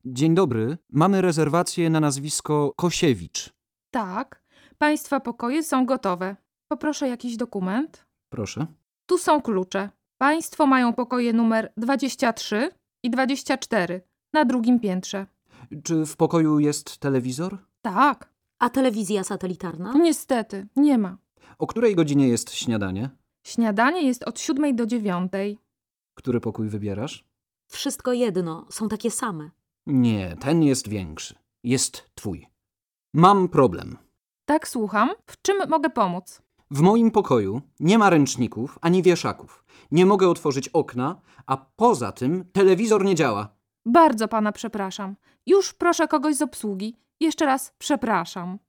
Dzień dobry. Mamy rezerwację na nazwisko Kosiewicz. Tak, państwa pokoje są gotowe. Poproszę jakiś dokument. Proszę. Tu są klucze. Państwo mają pokoje numer 23 i 24 na drugim piętrze. Czy w pokoju jest telewizor? Tak, A telewizja satelitarna? niestety, nie ma. O której godzinie jest śniadanie? Śniadanie jest od 7 do 9. Który pokój wybierasz? Wszystko jedno, są takie same. Nie, ten jest większy. Jest twój. Mam problem. Tak, słucham. W czym mogę pomóc? W moim pokoju nie ma ręczników ani wieszaków. Nie mogę otworzyć okna, a poza tym telewizor nie działa. Bardzo pana przepraszam. Już proszę kogoś z obsługi. Jeszcze raz przepraszam.